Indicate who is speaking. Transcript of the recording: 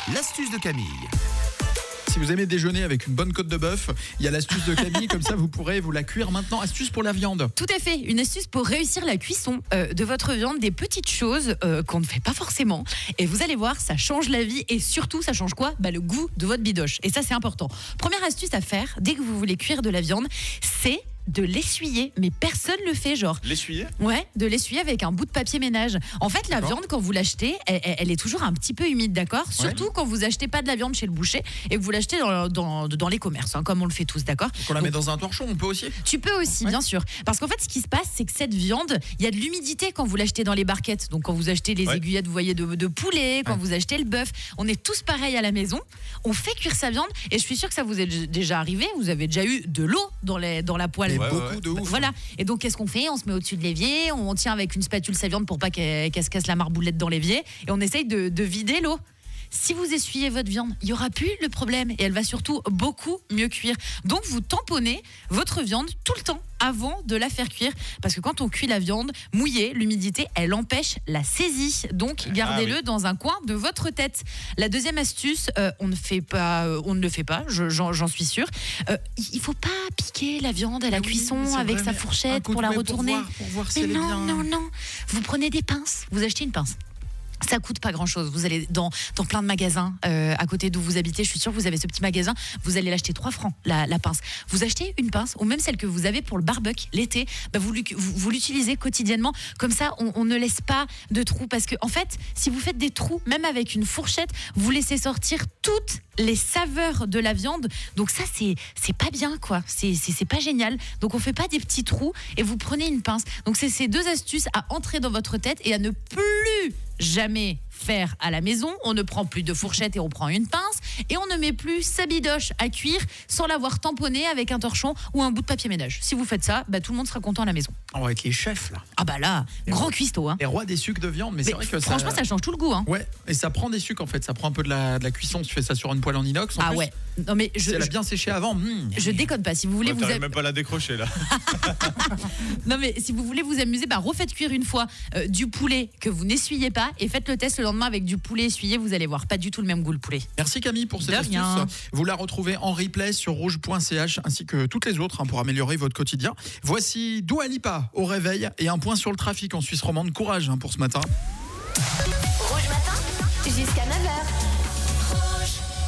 Speaker 1: l'astuce de Camille.
Speaker 2: Si vous aimez déjeuner avec une bonne côte de bœuf, il y a l'astuce de Camille, comme ça vous pourrez vous la cuire maintenant. Astuce pour la viande.
Speaker 3: Tout à fait, une astuce pour réussir la cuisson de votre viande, des petites choses qu'on ne fait pas forcément. Et vous allez voir, ça change la vie et surtout, ça change quoi ? Le goût de votre bidoche. Et ça, c'est important. Première astuce à faire, dès que vous voulez cuire de la viande, c'est de l'essuyer, mais personne le fait, genre.
Speaker 4: L'essuyer ?
Speaker 3: Ouais, de l'essuyer avec un bout de papier ménage. En fait, la viande, quand vous l'achetez, elle est toujours un petit peu humide, d'accord ? Surtout quand vous achetez pas de la viande chez le boucher et que vous l'achetez dans les commerces, comme on le fait tous, d'accord ?
Speaker 2: Donc on la met dans un torchon, on peut aussi ?
Speaker 3: Tu peux aussi, bien sûr. Parce qu'en fait, ce qui se passe, c'est que cette viande, il y a de l'humidité quand vous l'achetez dans les barquettes. Donc quand vous achetez les aiguillettes, vous voyez, de poulet, quand vous achetez le bœuf, on est tous pareils à la maison. On fait cuire sa viande et je suis sûre que ça vous est déjà arrivé. Vous avez déjà eu de l'eau dans la poêle.
Speaker 2: Beaucoup de ouf.
Speaker 3: Voilà. Et donc, qu'est-ce qu'on fait ? On se met au-dessus de l'évier, on tient avec une spatule sa viande pour pas qu'elle se casse la marboulette dans l'évier et on essaye de vider l'eau. Si vous essuyez votre viande, il n'y aura plus le problème et elle va surtout beaucoup mieux cuire. Donc, vous tamponnez votre viande tout le temps avant de la faire cuire. Parce que quand on cuit la viande mouillée, l'humidité, elle empêche la saisie. Donc, gardez-le dans un coin de votre tête. La deuxième astuce, on ne le fait pas, j'en suis sûre. Il ne faut pas piquer la viande à la cuisson avec sa fourchette pour la retourner.
Speaker 2: Pour voir si elle est bien.
Speaker 3: Non. Vous prenez des pinces, vous achetez une pince. Ça coûte pas grand-chose. Vous allez dans plein de magasins à côté d'où vous habitez. Je suis sûre que vous avez ce petit magasin. Vous allez l'acheter 3 francs, la pince. Vous achetez une pince, ou même celle que vous avez pour le barbecue l'été. Vous l'utilisez quotidiennement. Comme ça, on ne laisse pas de trous. Parce que, en fait, si vous faites des trous, même avec une fourchette, vous laissez sortir toutes les saveurs de la viande. Donc ça, c'est pas bien, quoi. C'est pas génial. Donc on fait pas des petits trous et vous prenez une pince. Donc c'est ces 2 astuces à entrer dans votre tête et à ne plus jamais faire à la maison. On ne prend plus de fourchette et on prend une pince et on ne met plus sa bidoche à cuire sans l'avoir tamponnée avec un torchon ou un bout de papier ménage. Si vous faites ça, tout le monde sera content à la maison.
Speaker 2: On va être les chefs là.
Speaker 3: Ah là, grand cuistot.
Speaker 2: Les rois des sucs de viande, mais c'est vrai que
Speaker 3: franchement, ça change tout le goût.
Speaker 2: Ouais, et ça prend des sucs en fait, ça prend un peu de la cuisson. Tu fais ça sur une poêle en inox. En plus.
Speaker 3: Ouais. Non mais
Speaker 2: si elle a bien séché avant.
Speaker 3: Je déconne pas. Si vous voulez,
Speaker 4: t'arrives même pas à la décrocher là.
Speaker 3: Non mais si vous voulez vous amuser, refaites cuire une fois du poulet que vous n'essuyez pas et faites le test le lendemain avec du poulet essuyé. Vous allez voir, pas du tout le même goût le poulet.
Speaker 2: Merci Camille pour cette astuce. Vous la retrouvez en replay sur rouge.ch ainsi que toutes les autres pour améliorer votre quotidien. Voici Dua Lipa au réveil et un point sur le trafic en Suisse romande. Courage pour ce matin.
Speaker 5: Rouge matin, jusqu'à 9h.